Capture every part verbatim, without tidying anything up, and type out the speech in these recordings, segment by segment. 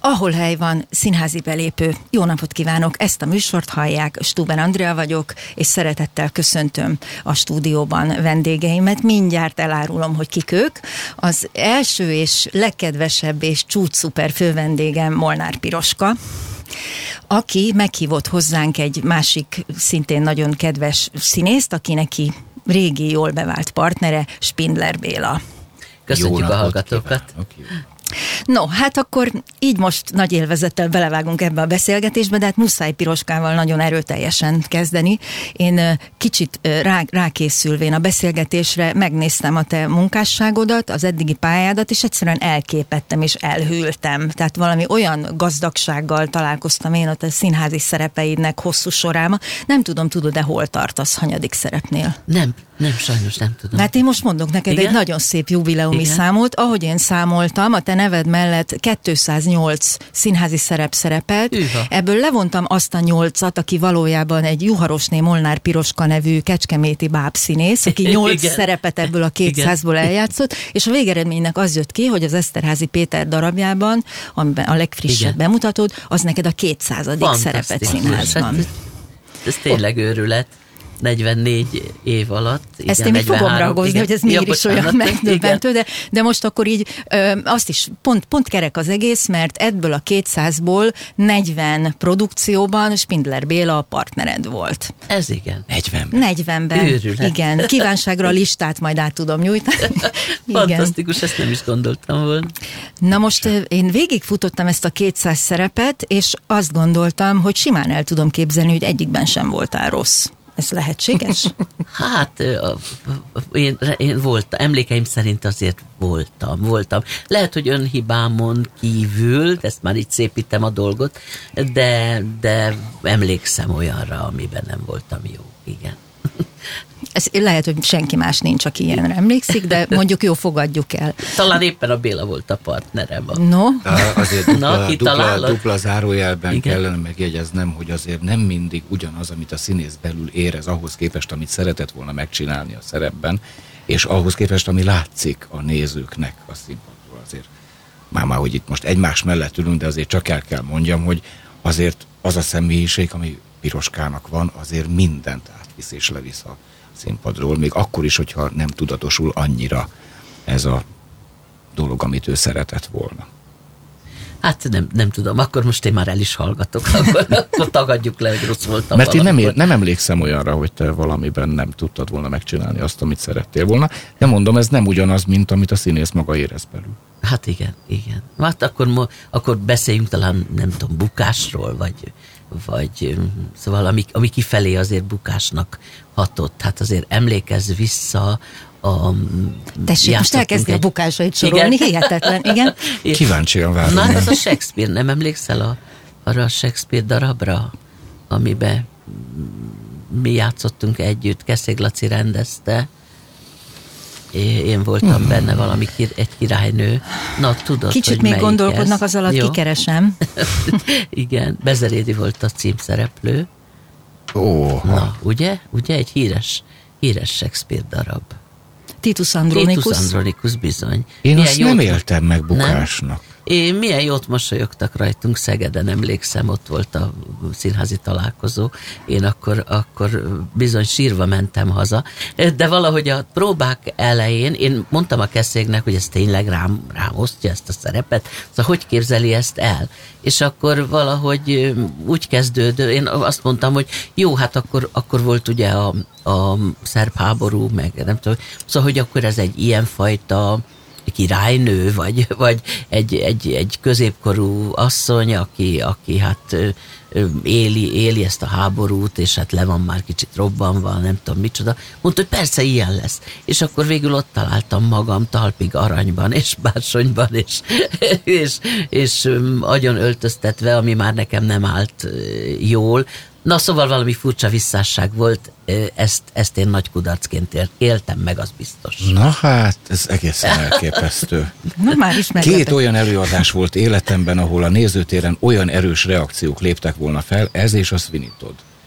Ahol hely van, színházi belépő. Jó napot kívánok, ezt a műsort hallják, Stuben Andrea vagyok, és szeretettel köszöntöm a stúdióban vendégeimet. Mindjárt elárulom, hogy kik ők. Az első és legkedvesebb és csúcsszuper fővendégem Molnár Piroska, aki meghívott hozzánk egy másik, szintén nagyon kedves színészt, aki neki régi, jól bevált partnere, Spindler Béla. Köszönjük a hallgatókat! No, hát akkor így most nagy élvezettel belevágunk ebbe a beszélgetésbe, de hát muszáj Piroskával nagyon erőteljesen kezdeni. Én kicsit rá, rákészülvén a beszélgetésre megnéztem a te munkásságodat, az eddigi pályádat, és egyszerűen elképettem és elhűltem. Tehát valami olyan gazdagsággal találkoztam én ott a színházi szerepeidnek hosszú sorában. Nem tudom, tudod-e hol tartasz, hanyadik szerepnél? Nem, nem, sajnos nem tudom. Hát én most mondok neked Igen? egy nagyon szép jubileumi Igen? számot, ahogy én számoltam, a te neved mellett kétszáznyolc színházi szerep szerepelt. Üha. Ebből levontam azt a nyolcat, aki valójában egy Juharosné Molnár Piroska nevű kecskeméti bábszínész, aki nyolc szerepet ebből a kétszázból eljátszott, és a végeredménynek az jött ki, hogy az Eszterházy Péter darabjában, amiben a legfrissebb Igen. bemutatod, az neked a kétszázadik szerepet színházban. Hát, ez tényleg őrület. negyvennégy év alatt. Igen, ezt én még fogom ragozni, hogy ez miért ja, is olyan megdöbbentő, de, de most akkor így ö, azt is pont, pont kerek az egész, mert ebből a kétszázból negyven produkcióban Spindler Béla a partnered volt. Ez igen. negyvenben. negyvenben. Őrület. Igen. Kívánságra a listát majd át tudom nyújtani. Fantasztikus, ezt nem is gondoltam volna. Na most én végigfutottam ezt a kétszáz szerepet, és azt gondoltam, hogy simán el tudom képzelni, hogy egyikben sem voltál rossz. Ez lehetséges? Hát, én, én voltam, emlékeim szerint azért voltam, voltam. Lehet, hogy önhibámon kívül, ezt már így szépítem a dolgot, de, de emlékszem olyanra, amiben nem voltam jó, igen. Ez lehet, hogy senki más nincs, aki ilyenre emlékszik, de mondjuk jó, fogadjuk el. Talán éppen a Béla volt a partnerem. A... No? Azért dupla, Na, dupla, dupla zárójelben Igen? kellene megjegyeznem, hogy azért nem mindig ugyanaz, amit a színész belül érez, ahhoz képest, amit szeretett volna megcsinálni a szerepben, és ahhoz képest, ami látszik a nézőknek a színpadról. Azért már, már hogy itt most egymás mellett ülünk, de azért csak el kell mondjam, hogy azért az a személyiség, ami Piroskának van, azért mindent átvisz és levisz a színpadról, még akkor is, hogyha nem tudatosul annyira ez a dolog, amit ő szeretett volna. Hát nem, nem tudom, akkor most én már el is hallgatok, akkor, akkor tagadjuk le, hogy rossz voltam. Mert én nem, ér, nem emlékszem olyanra, hogy te valamiben nem tudtad volna megcsinálni azt, amit szerettél volna. De mondom, ez nem ugyanaz, mint amit a színész maga érez belül. Hát igen, igen. Hát akkor, akkor beszéljünk talán, nem tudom, bukásról, vagy, vagy szóval ami, ami kifelé azért bukásnak hatott. Hát azért emlékezz vissza a... Tessék, most elkezdtél a bukásait sorolni, igen? Hihetetlen, igen. Kíváncsian várom. Na, ez a Shakespeare, nem emlékszel a, arra a Shakespeare darabra, amiben mi játszottunk együtt, Keszeg Laci rendezte, én voltam hmm. benne valami, egy királynő. Na, tudod, Kicsit hogy még gondolkodnak, ez? Az alatt Jó. Kikeresem. Igen, Bezerédi volt a címszereplő. Oh. Na, ugye? Ugye egy híres, híres Shakespeare darab. Titus Andronicus. Titus Andronicus, bizony. Én milyen azt jót... nem éltem meg bukásnak. Nem? Én milyen jót mosolyogtak rajtunk Szegeden, emlékszem, ott volt a színházi találkozó. Én akkor, akkor bizony sírva mentem haza, de valahogy a próbák elején én mondtam a Keszégnek, hogy ez tényleg rám, rám osztja ezt a szerepet, szóval hogy képzeli ezt el? És akkor valahogy úgy kezdődő, én azt mondtam, hogy jó, hát akkor, akkor volt ugye a, a szerb háború, meg nem tudom, szóval hogy akkor ez egy ilyenfajta királynő, vagy, vagy egy, egy, egy középkorú asszony, aki, aki hát éli, éli ezt a háborút, és hát le van már kicsit robbanva, nem tudom micsoda. Mondta, hogy persze ilyen lesz. És akkor végül ott találtam magam talpig aranyban, és bársonyban, és, és, és agyon öltöztetve, ami már nekem nem állt jól. Na, szóval valami furcsa visszásság volt, ezt, ezt én nagy kudarcként éltem meg, az biztos. Na hát, ez egészen elképesztő. Na, már is Két olyan előadás volt életemben, ahol a nézőtéren olyan erős reakciók léptek volna fel, ez és a Sweeney Todd.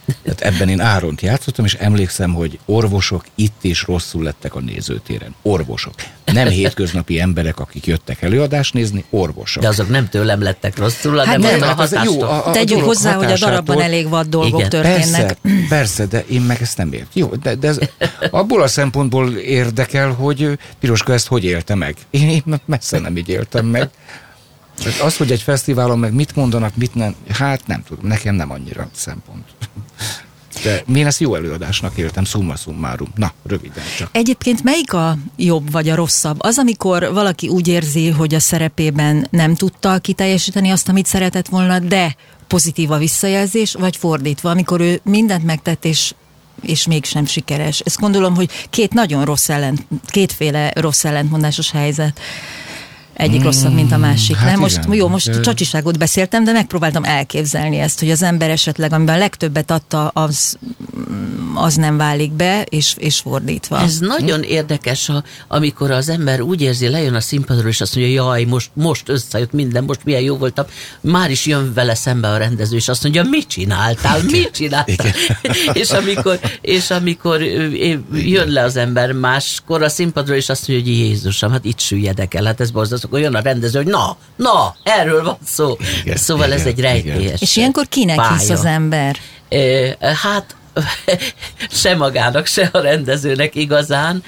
Tehát ebben én Áront játszottam, és emlékszem, hogy orvosok itt is rosszul lettek a nézőtéren. Orvosok. Nem hétköznapi emberek, akik jöttek előadást nézni, orvosok. De azok nem tőlem lettek rosszul, hanem hát nem, a hatástól. Jó, a, a Tegyük hozzá, hogy a darabban elég vad dolgok igen. történnek. Persze, persze, de én meg ezt nem ért. Jó, de, de ez abból a szempontból érdekel, hogy Piroska ezt hogy élte meg. Én, én messze nem így éltem meg. Tehát az, hogy egy fesztiválon meg mit mondanak, mit nem, hát nem tudom, nekem nem annyira szempont. De én ezt jó előadásnak éltem, summa summarum. Na, röviden csak. Egyébként melyik a jobb vagy a rosszabb? Az, amikor valaki úgy érzi, hogy a szerepében nem tudta kiteljesíteni azt, amit szeretett volna, de pozitív a visszajelzés, vagy fordítva, amikor ő mindent megtett, és és mégsem sikeres. Ezt gondolom, hogy két nagyon rossz ellent, kétféle rossz ellentmondásos helyzet. Egyik mm, rosszabb, mint a másik. Hát nem? Most, igen, jó, most de... csacsiságot beszéltem, de megpróbáltam elképzelni ezt, hogy az ember esetleg, amiben a legtöbbet adta, az, az nem válik be, és, és fordítva. Ez nagyon hm? érdekes, ha, amikor az ember úgy érzi, lejön a színpadról, és azt mondja, jaj, most, most összejött minden, most milyen jó voltam, már is jön vele szembe a rendező, és azt mondja, mit csináltál, mit csináltál? és, amikor, és amikor jön le az ember máskor a színpadról, és azt mondja, hogy Jézusom, hát itt süllyedek el, hát ez borzasztó. Akkor jön a rendező, hogy na, na, erről van szó. Igen, szóval igen, ez egy rejtélyes. És ilyenkor kinek pálya. Hisz az ember? E, hát se magának, se a rendezőnek igazán.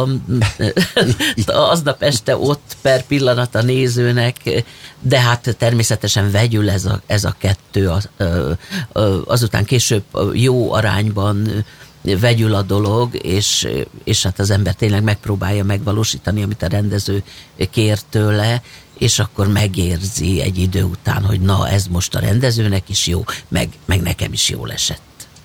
Aznap este ott per pillanat a nézőnek, de hát természetesen vegyül ez a, ez a kettő, az, azután később jó arányban vegyül a dolog, és, és hát az ember tényleg megpróbálja megvalósítani, amit a rendező kér tőle, és akkor megérzi egy idő után, hogy na, ez most a rendezőnek is jó, meg, meg nekem is jól esett.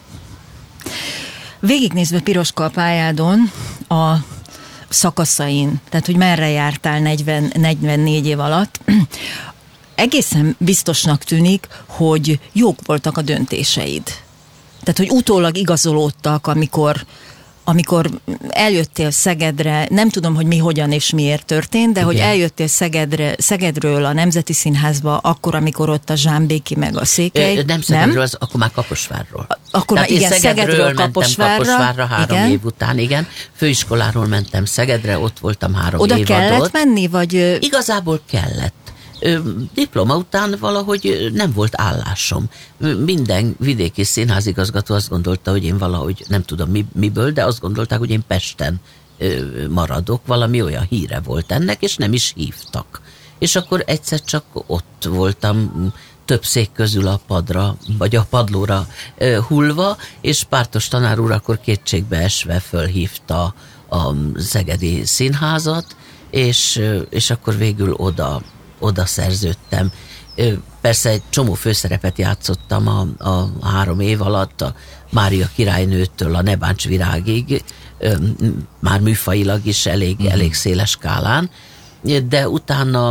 Végignézve Piroska a pályádon, a szakaszain, tehát hogy merre jártál negyven, negyvennégy év alatt, egészen biztosnak tűnik, hogy jók voltak a döntéseid. Tehát, hogy utólag igazolódtak, amikor, amikor eljöttél Szegedre, nem tudom, hogy mi, hogyan és miért történt, de igen. hogy eljöttél Szegedre, Szegedről a Nemzeti Színházba, akkor, amikor ott a Zsámbéki meg a Székely. Ö, nem Szegedről, nem? Az, akkor már Kaposvárról. Akkor már igen, Szegedről, Szegedről Kaposvárra. Kaposvárra három igen. év után, igen. Főiskoláról mentem Szegedre, ott voltam három Oda évadot. Oda kellett menni, vagy... Igazából kellett. Diploma után valahogy nem volt állásom. Minden vidéki színházigazgató azt gondolta, hogy én valahogy, nem tudom miből, de azt gondolták, hogy én Pesten maradok, valami olyan híre volt ennek, és nem is hívtak. És akkor egyszer csak ott voltam több szék közül a padra, vagy a padlóra hullva, és Pártos tanár úr akkor kétségbe esve fölhívta a Szegedi Színházat, és, és akkor végül oda oda szerződtem. Persze egy csomó főszerepet játszottam a, a három év alatt, a Mária királynőtől a Ne bánts virágig, már műfajilag is elég, uh-huh. elég széles skálán, de utána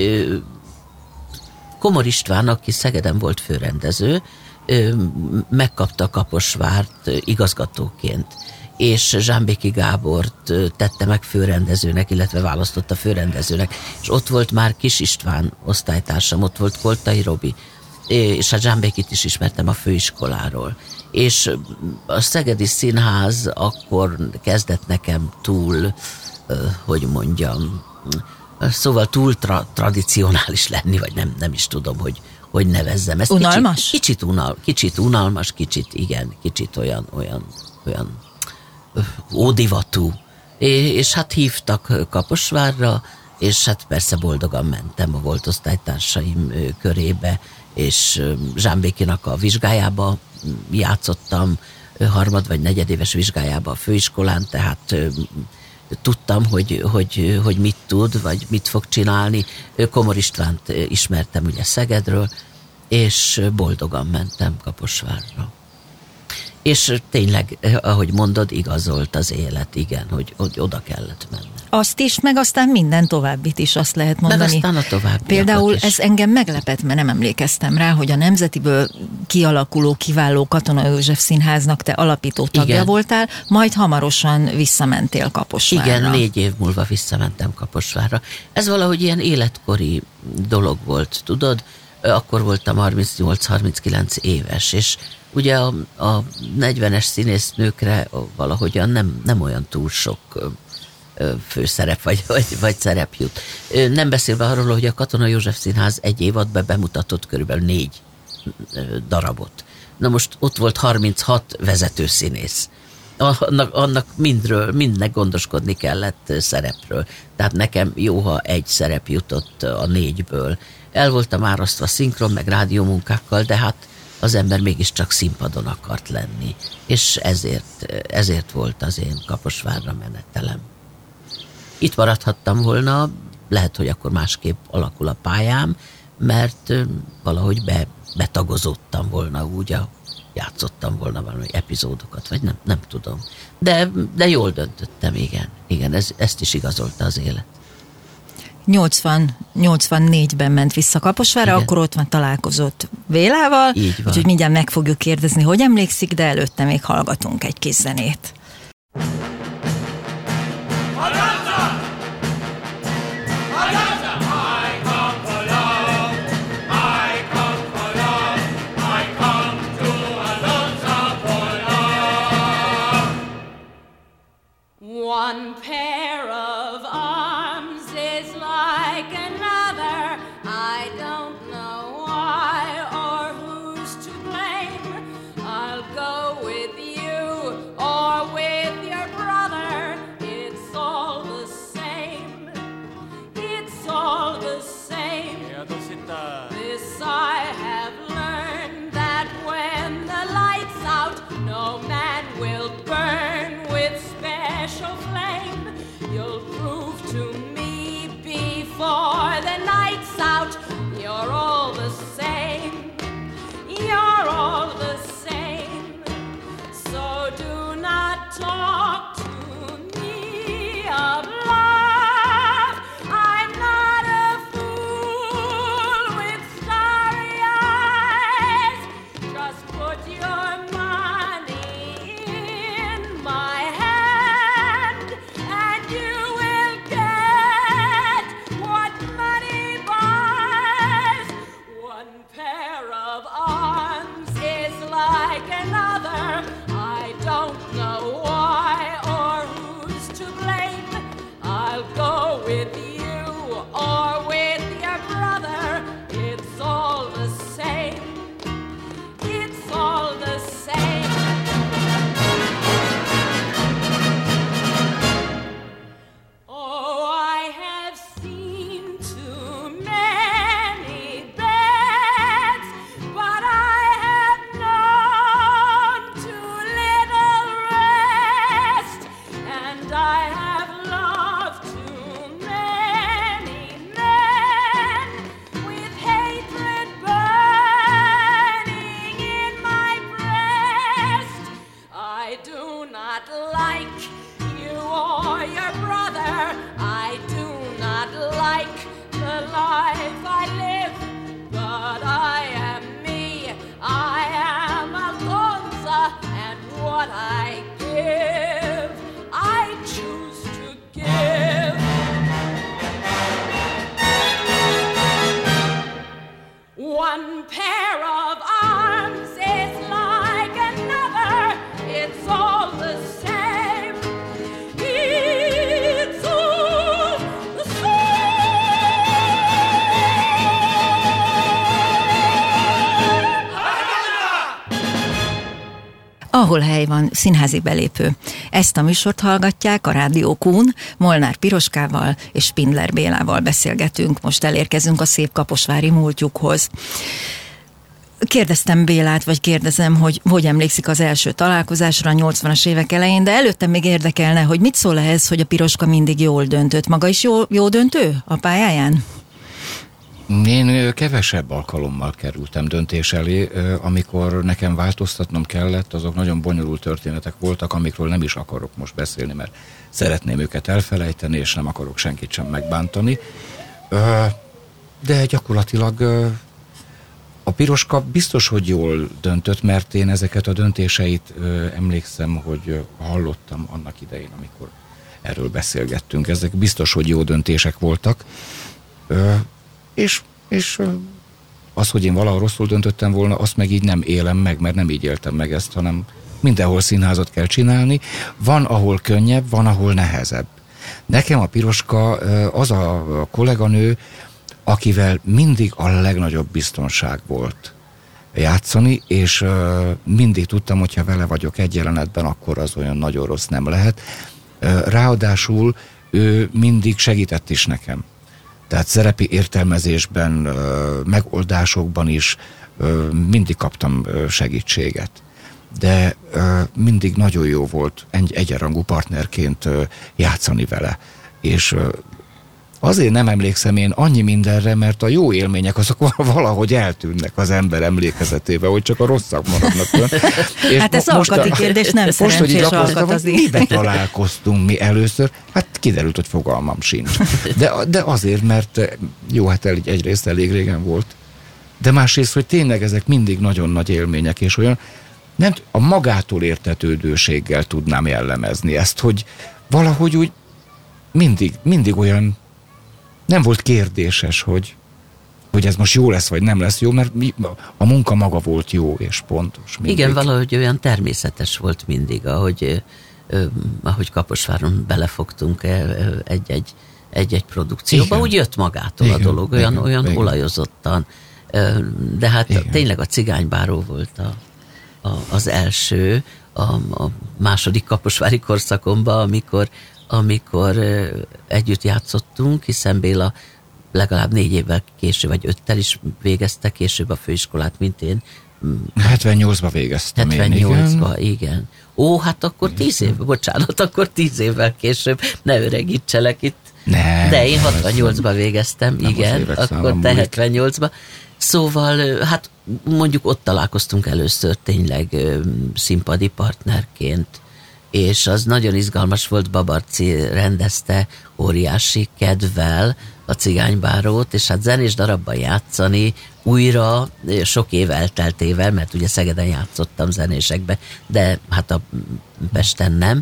Komor István, aki Szegeden volt főrendező, megkapta Kaposvárt igazgatóként, és Zsámbéki Gábort tette meg főrendezőnek, illetve választotta főrendezőnek, és ott volt már Kis István osztálytársam, ott volt Koltai Robi, és a Zsámbékit is ismertem a főiskoláról. És a Szegedi Színház akkor kezdett nekem túl, hogy mondjam, szóval túl tra- tradicionális lenni, vagy nem, nem is tudom, hogy, hogy nevezzem ezt. Unalmas? Kicsit, kicsit, unal, kicsit unalmas, kicsit, igen, kicsit olyan, olyan, olyan ódivatú. És hát hívtak Kaposvárra, és hát persze boldogan mentem a volt osztálytársaim körébe, és Zsámbékinak a vizsgájába játszottam, harmad vagy negyedéves vizsgájába a főiskolán, tehát tudtam, hogy, hogy, hogy mit tud, vagy mit fog csinálni. Komor Istvánt ismertem ugye Szegedről, és boldogan mentem Kaposvárra. És tényleg, ahogy mondod, igazolt az élet, igen, hogy, hogy oda kellett menni. Azt is, meg aztán minden továbbit is, azt lehet mondani. Meg aztán a továbbiakat Például is. Ez engem meglepett, mert nem emlékeztem rá, hogy a Nemzetiből kialakuló, kiváló Katona József Színháznak te alapító tagja igen. voltál, majd hamarosan visszamentél Kaposvárra. Igen, négy év múlva visszamentem Kaposvárra. Ez valahogy ilyen életkori dolog volt, tudod? akkor voltam harmincnyolc-harminckilenc éves, és ugye a, a negyvenes színésznőkre valahogyan nem, nem olyan túl sok főszerep vagy, vagy, vagy szerep jut. Nem beszélve arról, hogy a Katona József Színház egy évadban bemutatott körülbelül négy darabot. Na most ott volt harminchat vezetőszínész. Annak, annak mindről, mindnek gondoskodni kellett szerepről. Tehát nekem jó, ha egy szerep jutott a négyből. El voltam árasztva szinkron, meg rádiómunkákkal, de hát az ember mégiscsak színpadon akart lenni. És ezért, ezért volt az én Kaposvárra menetelem. Itt maradhattam volna, lehet, hogy akkor másképp alakul a pályám, mert valahogy be, betagozottam volna úgy, a játszottam volna valami epizódokat, vagy nem, nem tudom. De, de jól döntöttem, igen. Igen, ez, ezt is igazolta az élet. nyolcvan nyolcvannégyben ment vissza Kaposvárra, igen. Akkor ott van találkozott Bélával, úgyhogy mindjárt meg fogjuk kérdezni, hogy emlékszik, de előtte még hallgatunk egy kis zenét. One pair of arms is like another. I don't know why or who's to blame. I'll go with you or with your brother. It's all the same. It's all the same. This I have learned, that when the light's out, no man will burn with special flame. You'll prove to me before the night's out, you're all the same. You're all the same. So do not talk to me of love. I'm not a fool with starry eyes. Just put your money in my hand, and you will get what money buys. One pair of arms is like another. I don't know why or who's to blame. I'll go with you or with your brother. It's all the same. It's all the same. Oh, I have seen too many beds, but I have known too little rest, and I have loved too many men with hatred burning in my breast. I do not like you or your brother. I do not like the life I live, but I am me. I am Alonza, and what I give, I choose to give. One pair of arms is like another. It's all the same. It's all the same. Ahol hely van, színházi belépő. Ezt a műsort hallgatják a Rádió Kun, Molnár Piroskával és Spindler Bélával beszélgetünk. Most elérkezünk a szép kaposvári múltjukhoz. Kérdeztem Bélát, vagy kérdezem, hogy hogy emlékszik az első találkozásra a nyolcvanas évek elején, de előtte még érdekelne, hogy mit szól ehhez, hogy a Piroska mindig jól döntött. Maga is jó, jó döntő a pályáján? Én kevesebb alkalommal kerültem döntés elé, amikor nekem változtatnom kellett, azok nagyon bonyolult történetek voltak, amikről nem is akarok most beszélni, mert szeretném őket elfelejteni, és nem akarok senkit sem megbántani. De gyakorlatilag a Piroska biztos, hogy jól döntött, mert én ezeket a döntéseit emlékszem, hogy hallottam annak idején, amikor erről beszélgettünk. Ezek biztos, hogy jó döntések voltak. És, és az, hogy én valahol rosszul döntöttem volna, azt meg így nem élem meg, mert nem így éltem meg ezt, hanem mindenhol színházat kell csinálni. Van, ahol könnyebb, van, ahol nehezebb. Nekem a Piroska az a kolléganő, akivel mindig a legnagyobb biztonság volt játszani, és mindig tudtam, hogyha vele vagyok egy jelenetben, akkor az olyan nagyon rossz nem lehet. Ráadásul ő mindig segített is nekem. Tehát szerepi értelmezésben, megoldásokban is mindig kaptam segítséget. De mindig nagyon jó volt egy egyenrangú partnerként játszani vele. És azért nem emlékszem én annyi mindenre, mert a jó élmények azok valahogy eltűnnek az ember emlékezetébe, hogy csak a rosszak maradnak. És hát ez alkati kérdés, nem szerencsés alkatozni. Miben találkoztunk mi először? Hát kiderült, hogy fogalmam sincs. De, de azért, mert jó, hát el, egyrészt elég régen volt, de másrészt, hogy tényleg ezek mindig nagyon nagy élmények, és olyan nem, a magától értetődőséggel tudnám jellemezni ezt, hogy valahogy úgy mindig, mindig olyan nem volt kérdéses, hogy, hogy ez most jó lesz, vagy nem lesz jó, mert a munka maga volt jó és pontos. Mindig. Igen, valahogy olyan természetes volt mindig, ahogy, eh, ahogy Kaposváron belefogtunk egy-egy, egy-egy produkcióba, igen. Úgy jött magától igen, a dolog, olyan, igen, olyan igen. olajozottan. De hát igen. Tényleg a Cigánybáró volt a, a, az első, a, a második kaposvári korszakomban, amikor amikor együtt játszottunk, hiszen Béla legalább négy évvel később, vagy öttel is végezte később a főiskolát, mint én. hetvennyolcban végeztem hetvennyolcban, igen. igen. Ó, hát akkor tíz év, bocsánat, akkor tíz évvel később, ne öregítselek itt. Nem, de én hatvannyolcban végeztem, igen, akkor te hetvennyolcban. Szóval, hát mondjuk ott találkoztunk először tényleg színpadi partnerként, és az nagyon izgalmas volt, Babarci rendezte óriási kedvel a Cigánybárót, és hát zenés darabban játszani újra sok év elteltével, mert ugye Szegeden játszottam zenésekbe, de hát a Pesten nem,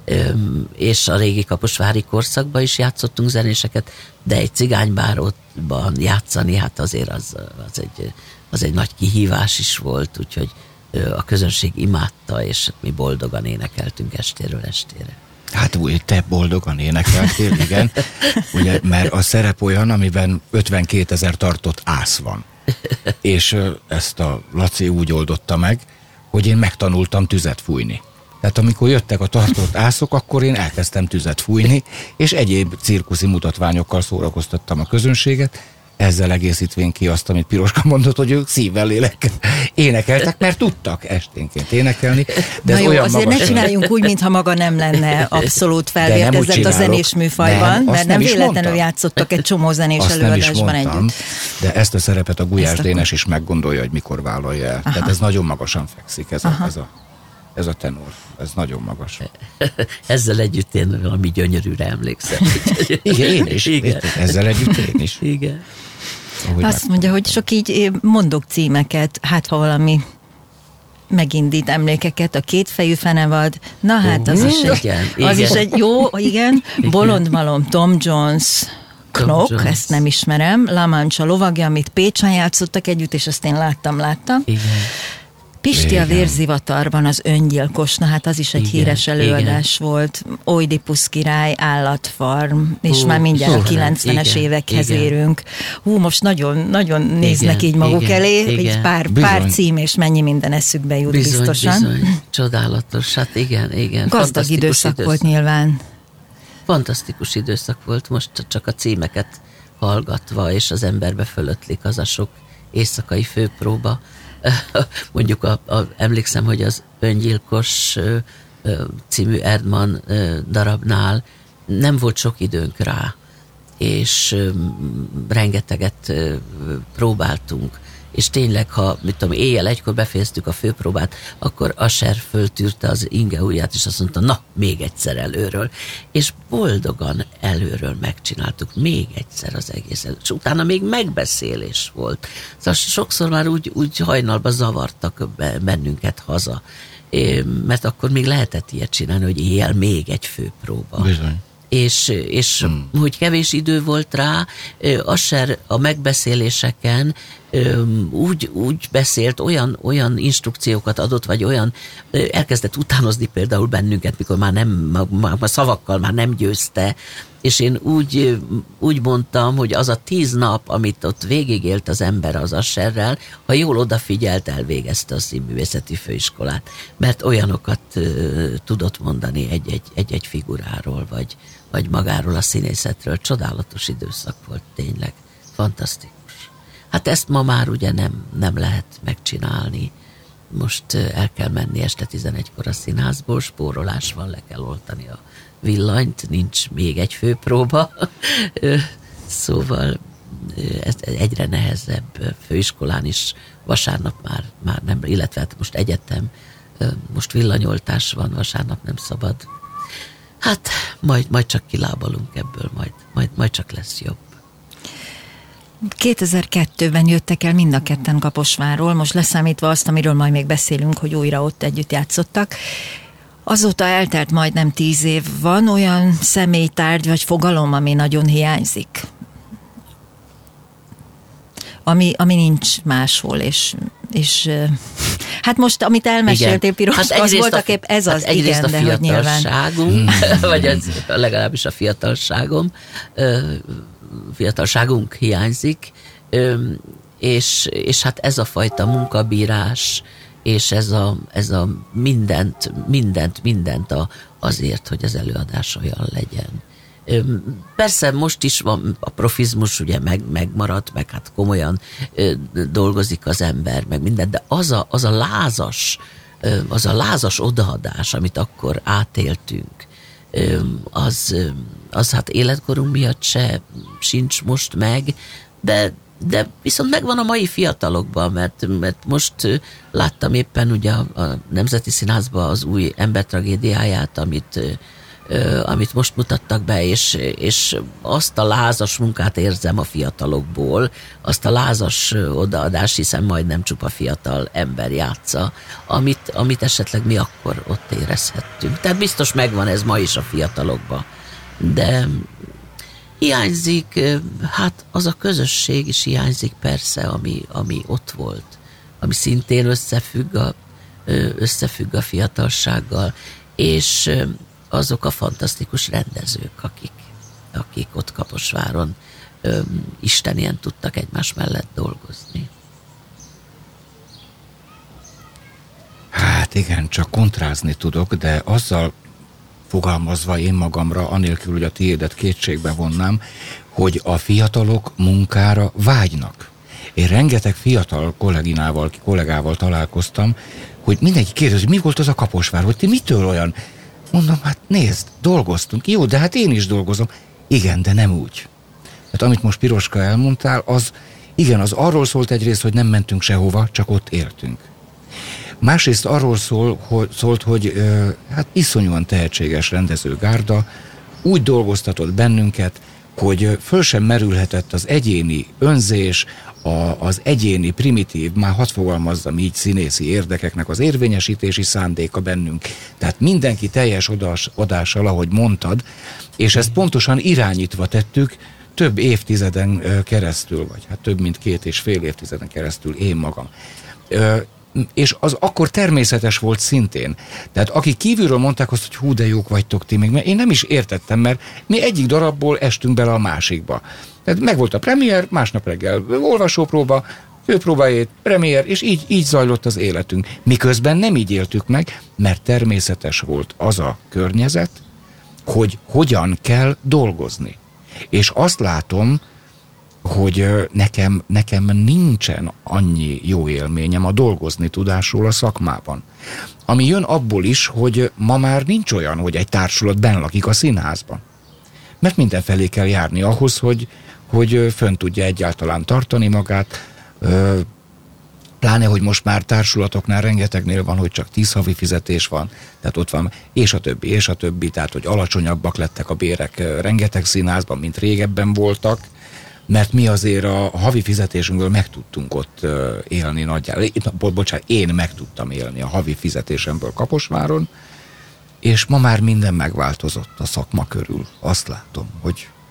és a régi kaposvári korszakban is játszottunk zenéseket, de egy Cigánybárótban játszani, hát azért az, az, egy, az egy nagy kihívás is volt, úgyhogy a közönség imádta, és mi boldogan énekeltünk estéről estére. Hát úgy, te boldogan énekeltél, igen, ugye, mert a szerep olyan, amiben ötvenkétezer tartott ász van. És ezt a Laci úgy oldotta meg, hogy én megtanultam tüzet fújni. Tehát amikor jöttek a tartott ászok, akkor én elkezdtem tüzet fújni, és egyéb cirkuszi mutatványokkal szórakoztattam a közönséget, ezzel egészítvén ki azt, amit Piroska mondott, hogy ők szívvel, lélekkel énekeltek, mert tudtak esténként énekelni. De na ez jó, olyan azért magas, ne csináljunk úgy, mintha maga nem lenne abszolút felvértezett a zenés műfajban, nem, mert nem, nem véletlenül játszottak egy csomó zenés azt előadásban együtt. De ezt a szerepet a Gulyás Dénes is meggondolja, hogy mikor vállalja el. Aha. Tehát ez nagyon magasan fekszik, ez a, ez a Ez a tenor, ez nagyon magas. Ezzel együtt én valami gyönyörűre emlékszem. Igen, én is. Igen. Ezzel együtt én is. Igen. Ahogy azt mondja, hogy csak így mondok címeket, hát ha valami megindít emlékeket, a Kétfejű fenevad, na hát az, uh, is, egy, igen, az igen. is egy jó, igen, Bolond Malom, Tom Jones, Knok, ezt nem ismerem, La Mancha lovagja, amit Pécsen játszottak együtt, és ezt én láttam, láttam. Igen. Pisti a vérzivatarban az öngyilkos, na hát az is egy igen, híres előadás igen. volt. Oidipusz király, állatfarm, és Hú, már mindjárt a kilencvenes igen, évekhez igen. érünk. Hú, most nagyon, nagyon néznek igen, így maguk igen, elé, igen. Így pár, pár cím, és mennyi minden eszükbe jut bizony, biztosan. Bizony, csodálatos, hát igen, igen. Gazdag időszak, időszak volt nyilván. Fantasztikus időszak volt, most csak a címeket hallgatva, és az emberbe fölötlik az a sok éjszakai főpróba. Mondjuk a, a, emlékszem, hogy az Öngyilkos ö, ö, című Erdmann ö, darabnál nem volt sok időnk rá, és ö, rengeteget ö, próbáltunk, és tényleg, ha mit tudom, éjjel egykor befejeztük a főpróbát, akkor Asher föltűrte az inge ujját, és azt mondta, na, még egyszer előről. És boldogan előről megcsináltuk még egyszer az egészet. És utána még megbeszélés volt. Szóval sokszor már úgy, úgy hajnalba zavartak bennünket haza. É, mert akkor még lehetett ilyet csinálni, hogy éjjel még egy főpróba. Bizony. És, és hmm. hogy kevés idő volt rá, Asher a megbeszéléseken úgy, úgy beszélt, olyan, olyan instrukciókat adott, vagy olyan elkezdett utánozni például bennünket, mikor már nem, a szavakkal már nem győzte, és én úgy, úgy mondtam, hogy az a tíz nap, amit ott végigélt az ember az Ascherrel, ha jól odafigyelt, elvégezte a színművészeti főiskolát, mert olyanokat uh, tudott mondani egy-egy, egy-egy figuráról, vagy, vagy magáról a színészetről. Csodálatos időszak volt, tényleg. Fantasztikus. Hát ezt ma már ugye nem, nem lehet megcsinálni. Most el kell menni este tizenegykor a színházból, spórolás van, le kell oltani a villanyt, nincs még egy főpróba. Szóval ez egyre nehezebb. Főiskolán is vasárnap már, már nem, illetve hát most egyetem, most villanyoltás van, vasárnap nem szabad. Hát majd, majd csak kilábalunk ebből, majd, majd, majd csak lesz jobb. kétezer-kettőben jöttek el mind a ketten Kaposvárról, most leszámítva azt, amiről majd még beszélünk, hogy újra ott együtt játszottak. Azóta eltelt majdnem tíz év. Van olyan személytárgy vagy fogalom, ami nagyon hiányzik? Ami, ami nincs máshol, és, és hát most, amit elmeséltél, Piros, hát az voltak épp ez az, hát igen, a de hogy nyilván. vagy ez, legalábbis a fiatalságom, fiatalságunk hiányzik, és, és hát ez a fajta munkabírás, és ez a, ez a mindent, mindent, mindent a, azért, hogy az előadás olyan legyen. Persze most is van a profizmus, ugye meg, megmaradt, meg hát komolyan ö, dolgozik az ember, meg minden, de az a, az a lázas, ö, az a lázas odaadás, amit akkor átéltünk, ö, az, az hát életkorunk miatt se sincs most meg, de de viszont megvan a mai fiatalokban, mert, mert most láttam éppen ugye a, a Nemzeti Színházban az új ember tragédiáját, amit, amit most mutattak be, és, és azt a lázas munkát érzem a fiatalokból, azt a lázas odaadást, hiszen majdnem csupa fiatal ember játsza, amit, amit esetleg mi akkor ott érezhettünk. Tehát biztos megvan ez ma is a fiatalokban, de hiányzik, hát az a közösség is hiányzik persze, ami, ami ott volt, ami szintén összefügg a, összefügg a fiatalsággal, és azok a fantasztikus rendezők, akik, akik ott Kaposváron istenien tudtak egymás mellett dolgozni. Hát igen, csak kontrázni tudok, de azzal fogalmazva én magamra, anélkül, hogy a tiédet kétségbe vonnám, hogy a fiatalok munkára vágynak. Én rengeteg fiatal kolléginával, kollégával találkoztam, hogy mindenki kérdezi, hogy mi volt az a Kaposvár, hogy ti mitől olyan? Mondom, hát nézd, dolgoztunk. Jó, de hát én is dolgozom. Igen, de nem úgy. Hát amit most Piroska elmondtál, az igen, az arról szólt egyrészt, hogy nem mentünk sehova, csak ott éltünk. Másrészt arról szól, hogy, szólt, hogy ö, hát iszonyúan tehetséges rendezőgárda úgy dolgoztatott bennünket, hogy föl sem merülhetett az egyéni önzés, a, az egyéni primitív, már hadd fogalmazzam így, színészi érdekeknek az érvényesítési szándéka bennünk. Tehát mindenki teljes odás, odással, ahogy mondtad, és ezt pontosan irányítva tettük több évtizeden keresztül, vagy hát több mint két és fél évtizeden keresztül én magam. Ö, és az akkor természetes volt szintén. Tehát akik kívülről mondták azt, hogy hú, de jók vagytok ti még, mert én nem is értettem, mert mi egyik darabból estünk bele a másikba. Tehát meg volt a premier, másnap reggel olvasópróba, főpróbájét, premier, és így, így zajlott az életünk. Miközben nem így éltük meg, mert természetes volt az a környezet, hogy hogyan kell dolgozni. És azt látom, hogy nekem, nekem nincsen annyi jó élményem a dolgozni tudásról a szakmában. Ami jön abból is, hogy ma már nincs olyan, hogy egy társulat benn lakik a színházban. Mert mindenfelé kell járni ahhoz, hogy, hogy fönn tudja egyáltalán tartani magát. Pláne, hogy most már társulatoknál rengetegnél van, hogy csak tíz havi fizetés van, tehát ott van, és a többi, és a többi, tehát hogy alacsonyabbak lettek a bérek rengeteg színházban, mint régebben voltak, mert mi azért a havi fizetésünkből meg tudtunk ott élni nagyjából. Bocsánat, én meg tudtam élni a havi fizetésemből Kaposváron, és ma már minden megváltozott a szakma körül. Azt látom, hogy,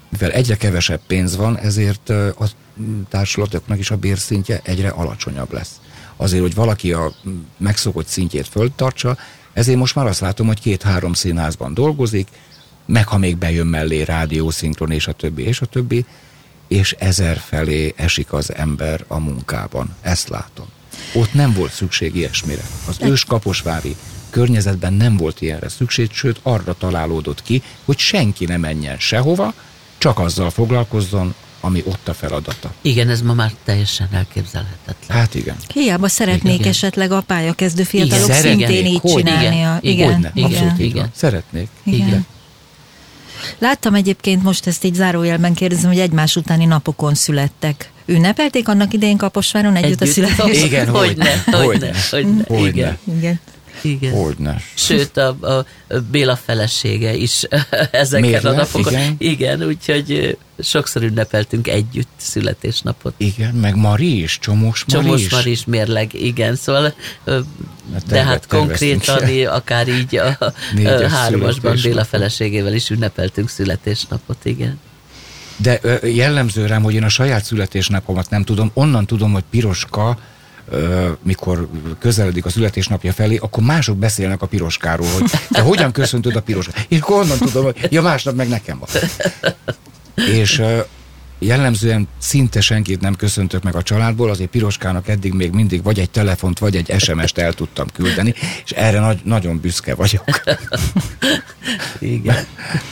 mivel egyre kevesebb pénz van, ezért a társulatoknak is a bérszintje egyre alacsonyabb lesz. Azért, hogy valaki a megszokott szintjét föltartsa, ezért most már azt látom, hogy két-három színházban dolgozik, meg ha még bejön mellé rádió, szinkron és a többi, és a többi, és ezer felé esik az ember a munkában. Ezt látom. Ott nem volt szükség ilyesmire. Az ős kaposvári környezetben nem volt ilyenre szükség, sőt arra találódott ki, hogy senki ne menjen sehova, csak azzal foglalkozzon, ami ott a feladata. Igen, ez ma már teljesen elképzelhetetlen. Hát igen. Hiába szeretnék igen. esetleg a pályakezdő fiatalok igen, szintén igen, így hogy, csinálnia. Igen, igen, Hogyne, igen, abszolút igen, így van. Szeretnék. Igen. igen. Láttam egyébként, most ezt így zárójelben kérdezem, hogy egymás utáni napokon születtek. Ünnepelték annak idején Kaposváron együtt, együtt a születést? Igen, hogyne, hogyne, hogyne, hogyne. Igen. Igen. Hogyne. Sőt, a, a Béla felesége is ezeken Mérle? a napokon. Igen, igen, úgyhogy sokszor ünnepeltünk együtt születésnapot. Igen, meg Mari is, Csomós Mari Csomós is. Mari is mérleg, igen, szóval hát de hát konkrétan akár így a, a hármasban Béla feleségével is ünnepeltünk születésnapot, igen. De jellemző rám, hogy én a saját születésnapomat nem tudom, onnan tudom, hogy Piroska, mikor közeledik a születésnapja felé, akkor mások beszélnek a Piroskáról, hogy te hogyan köszöntöd a Piroskát. És akkor onnan tudom, hogy ja, másnap meg nekem van. És jellemzően szinte senkit nem köszöntök meg a családból, azért Piroskának eddig még mindig vagy egy telefont, vagy egy es em est el tudtam küldeni, és erre nagy, nagyon büszke vagyok. Igen.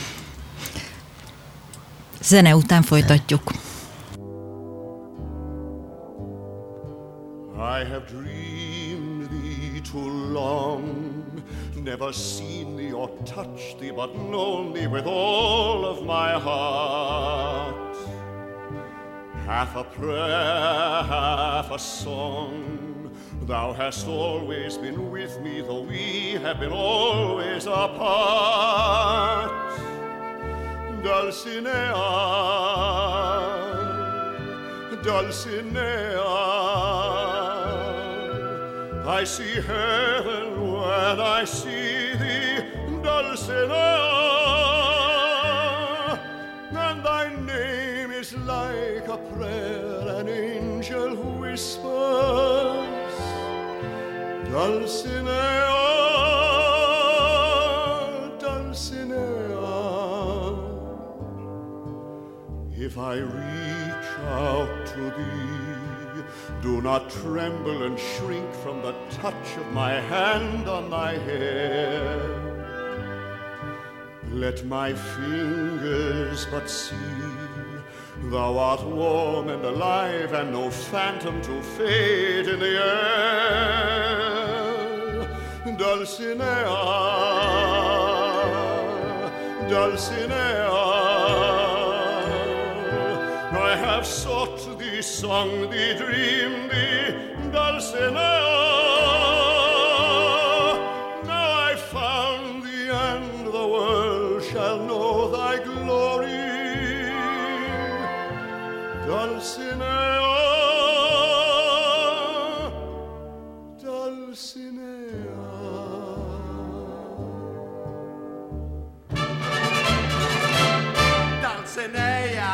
Zene után folytatjuk. I have dreamed thee too long, never seen thee or touched thee, but known thee with all of my heart. Half a prayer, half a song, thou hast always been with me, though we have been always apart. Dulcinea, Dulcinea, I see heaven when I see thee, Dulcinea, and thy name is like a prayer an angel whispers, Dulcinea, Dulcinea. If I reach out to thee, do not tremble and shrink from the touch of my hand on thy hair. Let my fingers but see, thou art warm and alive, and no phantom to fade in the air. Dulcinea, Dulcinea, I have sought thee, sung thee, dreamed thee, Dulcinea. Now I found thee, and the world shall know thy glory, Dulcinea, Dulcinea. Dulcinea,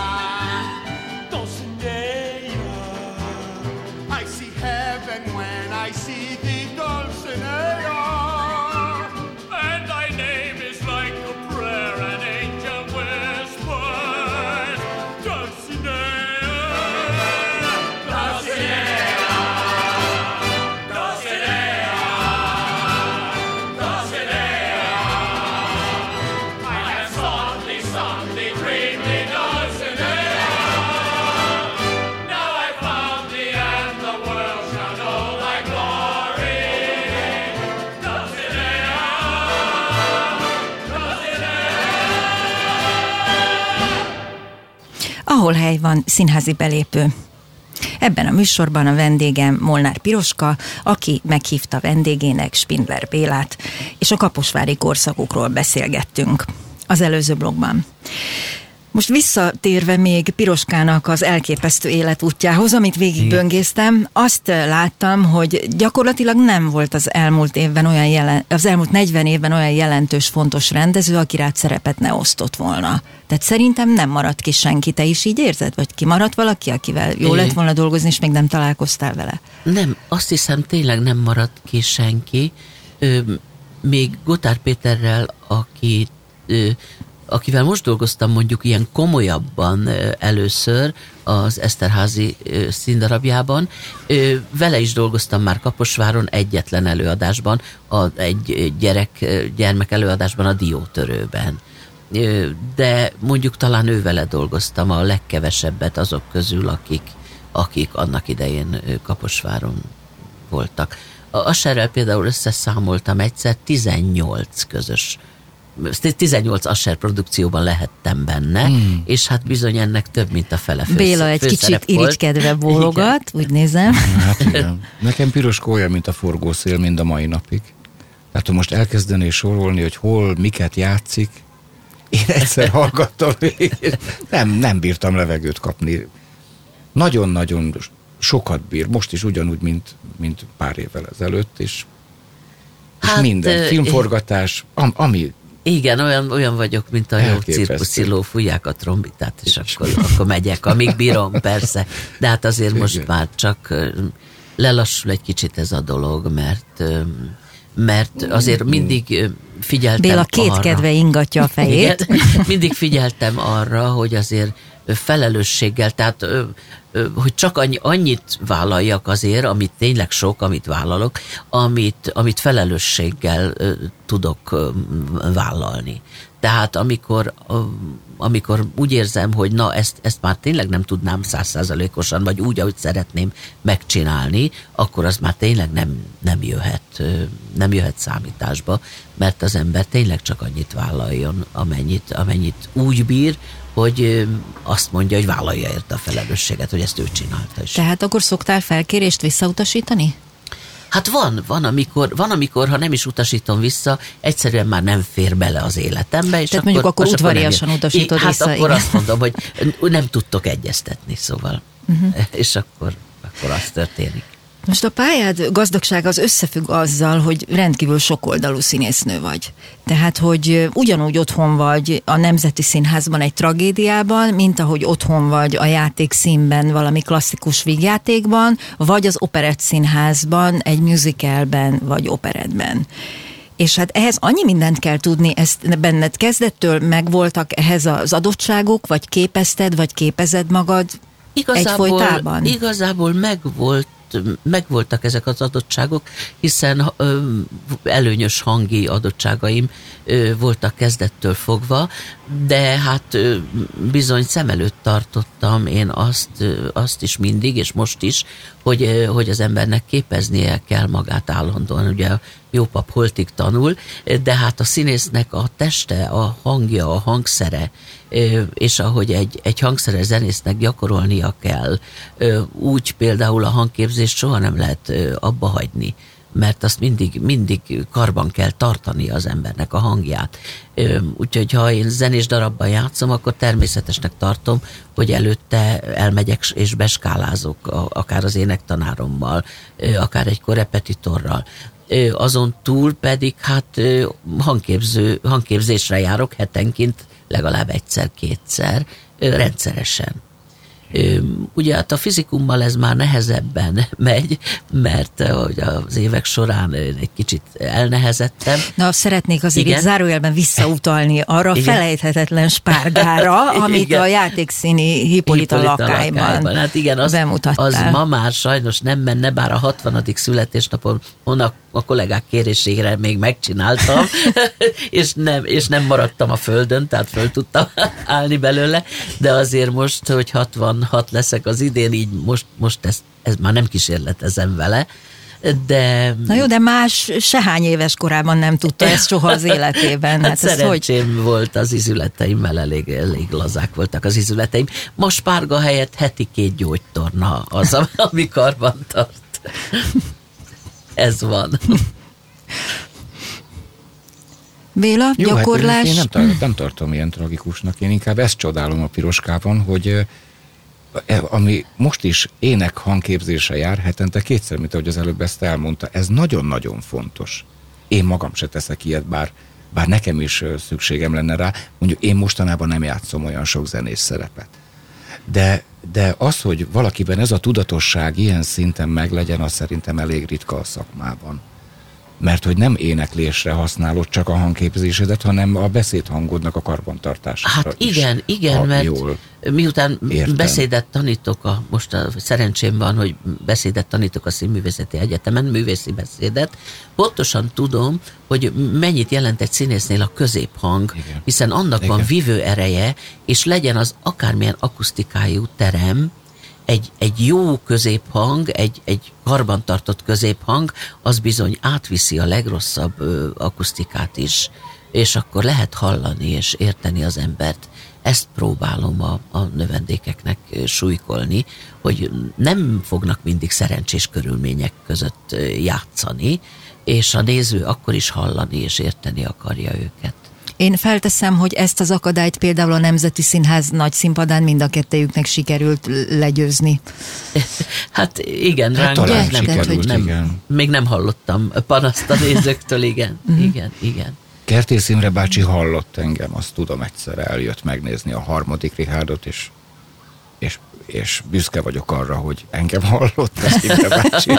Ahol hely van, színházi belépő. Ebben a műsorban a vendégem Molnár Piroska, aki meghívta vendégének Spindler Bélát, és a kaposvári korszakokról beszélgettünk az előző blogban. Most visszatérve még Piroskának az elképesztő életútjához, amit végigböngésztem, azt láttam, hogy gyakorlatilag nem volt az elmúlt évben olyan jelen, az elmúlt negyven évben olyan jelentős, fontos rendező, aki rád szerepet ne osztott volna. Tehát szerintem nem maradt ki senki. Te is így érzed? Vagy kimaradt valaki, akivel jó lett volna dolgozni, és még nem találkoztál vele? Nem, azt hiszem tényleg nem maradt ki senki. Ö, még Gotthárd Péterrel, aki... Ö, akivel most dolgoztam mondjuk ilyen komolyabban először az Eszterházy színdarabjában, vele is dolgoztam már Kaposváron egyetlen előadásban, a, egy gyerek, gyermek előadásban, a Diótörőben. De mondjuk talán ő vele dolgoztam a legkevesebbet azok közül, akik, akik annak idején Kaposváron voltak. A Ascherrel például összeszámoltam egyszer tizennyolc közös tizennyolc Ascher produkcióban lehettem benne, hmm. és hát bizony ennek több, mint a fele főszerep. Béla egy kicsit irigykedve bólogat, úgy nézem. Hát igen. Nekem Piroska olyan, mint a forgószél, mind a mai napig. Tehát ha most elkezdené sorolni, hogy hol, miket játszik, én egyszer hallgattam, és nem, nem bírtam levegőt kapni. Nagyon-nagyon sokat bír, most is ugyanúgy, mint, mint pár évvel ezelőtt, és, és hát, minden filmforgatás, am, ami igen, olyan, olyan vagyok, mint a jó cirkusziló, fújják a trombitát, és akkor, akkor megyek, amíg bírom, persze. De hát azért most igen. Már csak lelassul egy kicsit ez a dolog, mert, mert azért mindig figyeltem Béla két arra. Kedve ingatja a fejét. Igen, mindig figyeltem arra, hogy azért felelősséggel, tehát hogy csak annyi, annyit vállaljak azért, amit tényleg sok, amit vállalok, amit, amit felelősséggel tudok vállalni. Tehát amikor, amikor úgy érzem, hogy na ezt, ezt már tényleg nem tudnám százszázalékosan, vagy úgy, ahogy szeretném megcsinálni, akkor az már tényleg nem, nem jöhet, nem jöhet számításba, mert az ember tényleg csak annyit vállaljon, amennyit, amennyit úgy bír, hogy azt mondja, hogy vállalja érte a felelősséget, hogy ezt ő csinálta is. Tehát akkor szoktál felkérést visszautasítani? Hát van, van amikor, van, amikor, ha nem is utasítom vissza, egyszerűen már nem fér bele az életembe. És Tehát akkor, mondjuk akkor udvariasan utasítod hát vissza. Hát akkor igen. azt mondom, hogy nem tudtok egyeztetni, szóval. Uh-huh. És akkor, akkor az történik. Most a pályád gazdagsága az összefügg azzal, hogy rendkívül sokoldalú színésznő vagy. Tehát, hogy ugyanúgy otthon vagy a Nemzeti Színházban egy tragédiában, mint ahogy otthon vagy a játékszínben valami klasszikus vígjátékban, vagy az Operett Színházban egy musicalben, vagy operettben. És hát ehhez annyi mindent kell tudni, ezt benned kezdettől megvoltak ehhez az adottságok, vagy képezted, vagy képezed magad igazából, egyfolytában? Igazából megvolt megvoltak ezek az adottságok, hiszen ö, előnyös hangi adottságaim ö, voltak kezdettől fogva, de hát ö, bizony szem előtt tartottam én azt, ö, azt is mindig, és most is, hogy, ö, hogy az embernek képeznie kell magát állandóan. Ugye a jó pap holtig tanul, de hát a színésznek a teste, a hangja, a hangszere, és ahogy egy, egy hangszeres zenésznek gyakorolnia kell, úgy például a hangképzést soha nem lehet abba hagyni, mert azt mindig, mindig karban kell tartani az embernek a hangját. Úgyhogy ha én zenés darabban játszom, akkor természetesnek tartom, hogy előtte elmegyek és beskálázok, akár az énektanárommal, akár egy korepetitorral. Azon túl pedig hát hangképző, hangképzésre járok hetenként legalább egyszer-kétszer, rendszeresen. Ugye hát a fizikummal ez már nehezebben megy, mert az évek során egy kicsit elnehezettem. Na, szeretnék azért igen? itt zárójelben visszautalni arra igen? felejthetetlen spárgára, amit igen? a játékszíni Hippolyta, Hippolyta lakályban, lakályban hát igen, az, az ma már sajnos nem menne, bár a hatvanadik születésnapon onnan a kollégák kérésére még megcsináltam, és, nem, és nem maradtam a földön, tehát föl tudtam állni belőle, de azért most, hogy hatvanhat leszek az idén, így most, most ezt, ez már nem kísérletezem vele, de... Na jó, de más sehány éves korában nem tudta ezt soha az életében. Hát, hát szerencsém hogy... volt az izületeimmel, elég, elég lazák voltak az izületeim. Ma spárga helyett heti két gyógytorna az, ami karban tart. Ez van. Béla, Jó, gyakorlás? Hát én nem, tar- nem tartom ilyen tragikusnak, én inkább ezt csodálom a Piroskában, hogy ami most is ének hangképzésre jár, hetente kétszer, mint ahogy az előbb ezt elmondta, ez nagyon-nagyon fontos. Én magam se teszek ilyet, bár, bár nekem is szükségem lenne rá. Mondjuk én mostanában nem játszom olyan sok zenés szerepet. De, de az, hogy valakiben ez a tudatosság ilyen szinten meglegyen, az szerintem elég ritka a szakmában. Mert hogy nem éneklésre használod csak a hangképzésedet, hanem a beszédhangodnak a karbantartására. Hát igen, is, igen, mert jól miután értem. beszédet tanítok, a, most a szerencsém van, hogy beszédet tanítok a Színművészeti Egyetemen, művészi beszédet, pontosan tudom, hogy mennyit jelent egy színésznél a középhang, igen. hiszen annak igen. van vívő ereje, és legyen az akármilyen akusztikájú terem, Egy, egy jó középhang, egy, egy karbantartott középhang, az bizony átviszi a legrosszabb ö, akusztikát is, és akkor lehet hallani és érteni az embert. Ezt próbálom a, a növendékeknek súlykolni, hogy nem fognak mindig szerencsés körülmények között játszani, és a néző akkor is hallani és érteni akarja őket. Én felteszem, hogy ezt az akadályt például a Nemzeti Színház nagy színpadán mind a kettejüknek sikerült legyőzni. Hát igen, hát ránk nem sikerült, nem, igen. Még nem hallottam panaszt a nézőktől, igen, igen, igen. Kertész Imre bácsi hallott engem, azt tudom, egyszer eljött megnézni a harmadik Richárdot, és, és, és büszke vagyok arra, hogy engem hallott az Imre bácsi.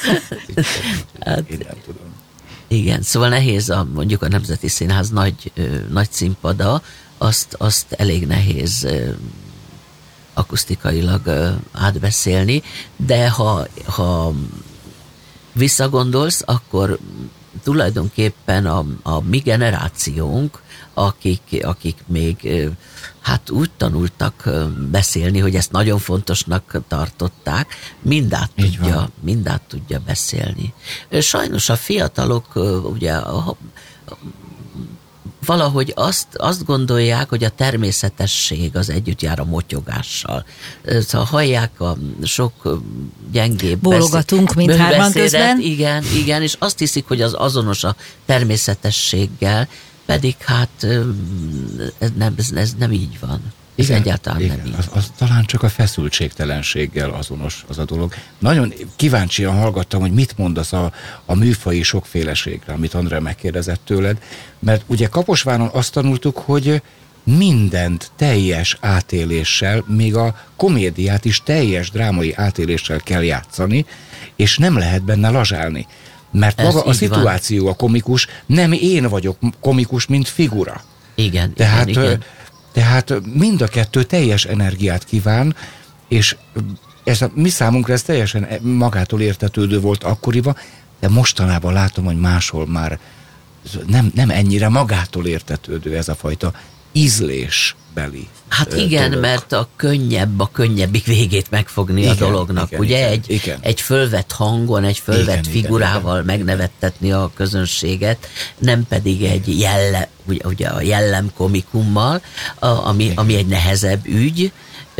Hát, én nem tudom. Igen, szóval nehéz a, mondjuk a Nemzeti Színház nagy, ö, nagy színpada, azt, azt elég nehéz ö, akusztikailag ö, átbeszélni, de ha, ha visszagondolsz, akkor tulajdonképpen a, a mi generációnk, akik, akik még hát úgy tanultak beszélni, hogy ezt nagyon fontosnak tartották, mindát tudja, mindát tudja beszélni. Sajnos a fiatalok ugye valahogy azt, azt gondolják, hogy a természetesség az együtt jár a motyogással. Szóval hallják a sok gyengébb bólogatunk mindhárman közben. Igen, igen, és azt hiszik, hogy az azonos a természetességgel, pedig hát ez nem, ez nem így van. Ez igen, egyáltalán igen. nem így. Az, az talán csak a feszültségtelenséggel azonos az a dolog. Nagyon kíváncsian hallgattam, hogy mit mondasz a, a műfaji sokféleségre, amit Andrea megkérdezett tőled, mert ugye Kaposváron azt tanultuk, hogy mindent teljes átéléssel, még a komédiát is teljes drámai átéléssel kell játszani, és nem lehet benne lazsálni. Mert maga a szituáció van. A komikus, nem én vagyok komikus, mint figura. Igen, tehát, igen, igen. Tehát mind a kettő teljes energiát kíván, és ez a, mi számunkra ez teljesen magától értetődő volt akkoriban, de mostanában látom, hogy máshol már nem, nem ennyire magától értetődő ez a fajta ízlésbeli. Hát igen, dolog. Mert a könnyebb, a könnyebbik végét megfogni igen, a dolognak. Igen, ugye igen, egy, igen. egy fölvett hangon, egy fölvett igen, figurával igen, megnevettetni a közönséget, nem pedig egy jelle, ugye, ugye a jellem komikummal, a, ami, ami egy nehezebb ügy,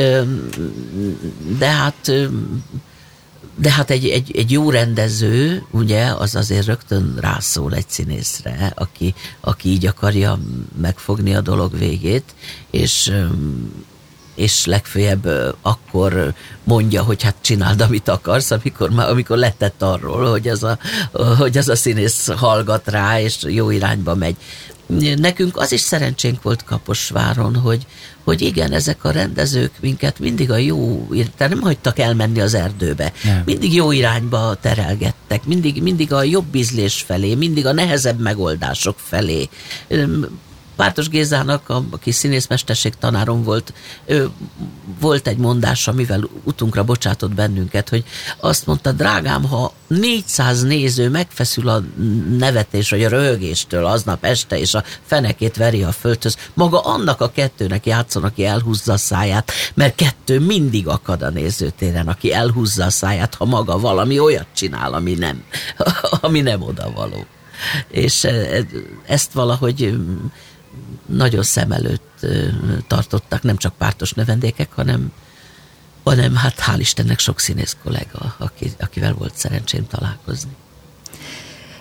de hát de hát egy, egy, egy jó rendező, ugye, az azért rögtön rászól egy színészre, aki, aki így akarja megfogni a dolog végét, és, és legfeljebb akkor mondja, hogy hát csináld, amit akarsz, amikor, amikor letett arról, hogy az, a, hogy az a színész hallgat rá, és jó irányba megy. Nekünk az is szerencsénk volt Kaposváron, hogy, hogy igen, ezek a rendezők minket mindig a jó, tehát nem hagytak elmenni az erdőbe. Nem. Mindig jó irányba terelgettek, mindig, mindig a jobb ízlés felé, mindig a nehezebb megoldások felé. Pártos Gézának, aki színészmesterség tanárom volt, volt egy mondása, mivel utunkra bocsátott bennünket, hogy azt mondta, drágám, ha négyszáz néző megfeszül a nevetés vagy a röhögéstől aznap este, és a fenekét veri a földhöz, maga annak a kettőnek játszon, aki elhúzza a száját, mert kettő mindig akad a nézőtéren, aki elhúzza a száját, ha maga valami olyat csinál, ami nem, ami nem odavaló. És ezt valahogy nagyon szem előtt tartottak, nem csak pártos növendékek, hanem, hanem hát hál' Istennek sok színész kollega, aki, akivel volt szerencsém találkozni.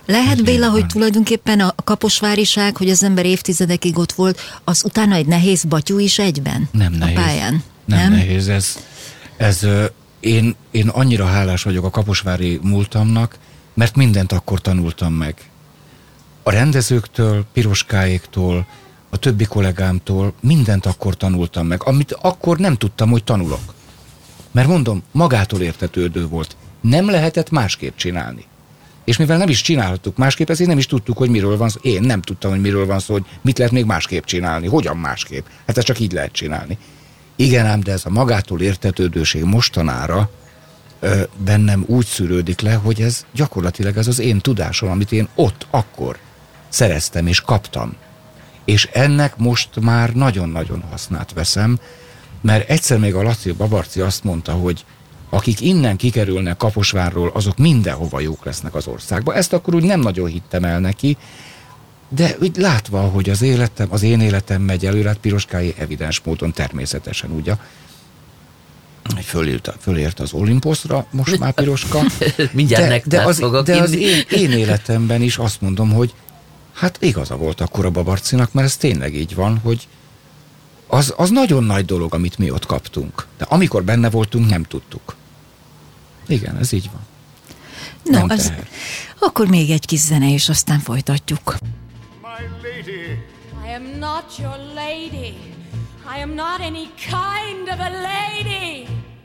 Lehet, Béla, hogy tulajdonképpen a kaposváriság, hogy az ember évtizedekig ott volt, az utána egy nehéz batyú is egyben? Nem nehéz. A pályán? Nem, nem nehéz. Ez, ez, én, én annyira hálás vagyok a kaposvári múltamnak, mert mindent akkor tanultam meg. A rendezőktől, Piroskáéktól, a többi kollégámtól mindent akkor tanultam meg, amit akkor nem tudtam, hogy tanulok. Mert mondom, magától értetődő volt. Nem lehetett másképp csinálni. És mivel nem is csinálhattuk másképp, ezért nem is tudtuk, hogy miről van szó. Én nem tudtam, hogy miről van szó, hogy mit lehet még másképp csinálni. Hogyan másképp? Hát ezt csak így lehet csinálni. Igen ám, de ez a magától értetődőség mostanára ö, bennem úgy szűrődik le, hogy ez gyakorlatilag ez az én tudásom, amit én ott, akkor szereztem és kaptam. És ennek most már nagyon-nagyon hasznát veszem, mert egyszer még a Laci Babarci azt mondta, hogy akik innen kikerülnek Kaposvárról, azok mindenhova jók lesznek az országba. Ezt akkor úgy nem nagyon hittem el neki, de úgy látva, hogy az életem, az én életem megy előre, hát Piroskái evidens módon természetesen, ugye, fölért, fölért az Olimposzra, most már Piroska. Mindjárt de, de, az, de az én, én életemben is azt mondom, hogy hát igaza volt akkor a Babarcinak, mert ez tényleg így van, hogy az, az nagyon nagy dolog, amit mi ott kaptunk. De amikor benne voltunk, nem tudtuk. Igen, ez így van. No, az, akkor még egy kis zene, és aztán folytatjuk. My lady, I am not your lady. I am not any kind of a lady.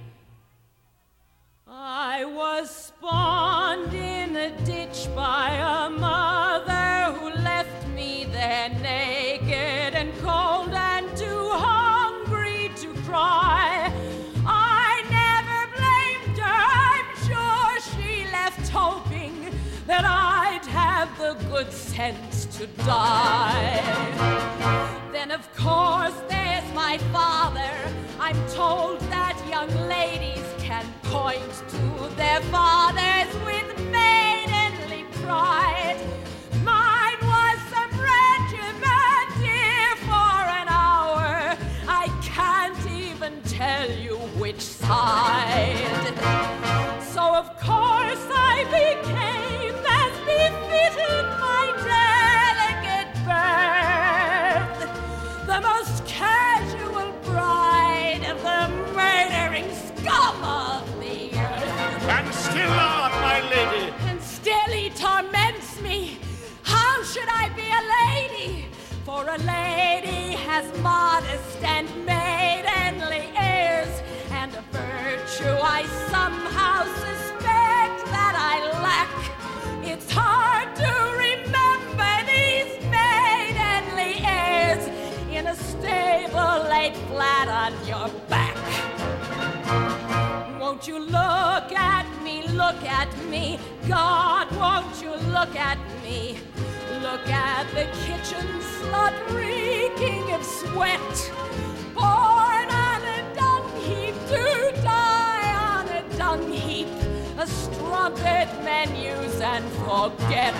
I was spawned in a ditch by a mother who left me there naked and cold and too hungry to cry. I never blamed her, I'm sure she left hoping that I'd have the good sense to die. Then of course there's my father. I'm told that young ladies can point to their fathers with maidenly pride. Mine was some regiment here for an hour. I can't even tell you which side. So of course I became as befitted my delicate birth, the most casual bride of the murdering scum of the earth. and still on, my lady. And still he torments me. How should I be a lady? For a lady has modest and maidenly airs, and a virtue I somehow suspect that I lack. It's hard to remember these maidenly airs in a stable laid flat on your back. Won't you look at me, look at me, God, won't you look at me? Look at the kitchen slut reeking of sweat, born on a dung heap to die on a dung heap, a strumpet men use and forget.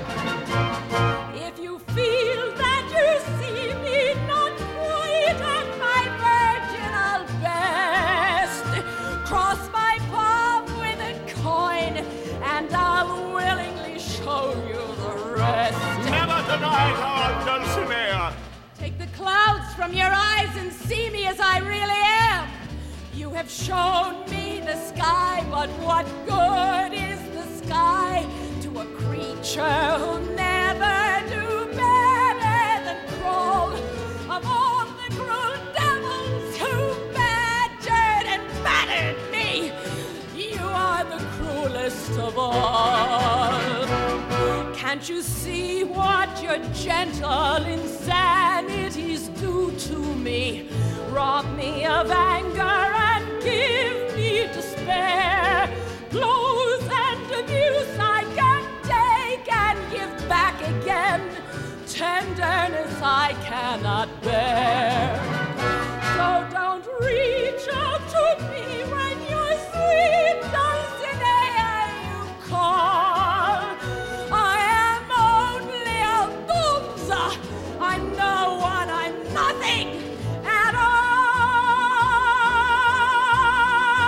If you feel that you see me not quite at my virginal best, cross my palm with a coin and I'll willingly show you the rest. Never denied our Dulcinea. Take the clouds from your eyes and see me as I really am. You have shown me the sky, but what good is the sky to a creature who'll never do better than crawl? Of all the cruel devils who badgered and battered me, you are the cruelest of all. Can't you see what your gentle insanities do to me? Rob me of anger and give me despair. Blows and abuse I can take and give back again. Tenderness I cannot bear. So don't reach out to me when your sweet Dulcinea you call. I am only a boomza. I'm no one, I'm nothing at all.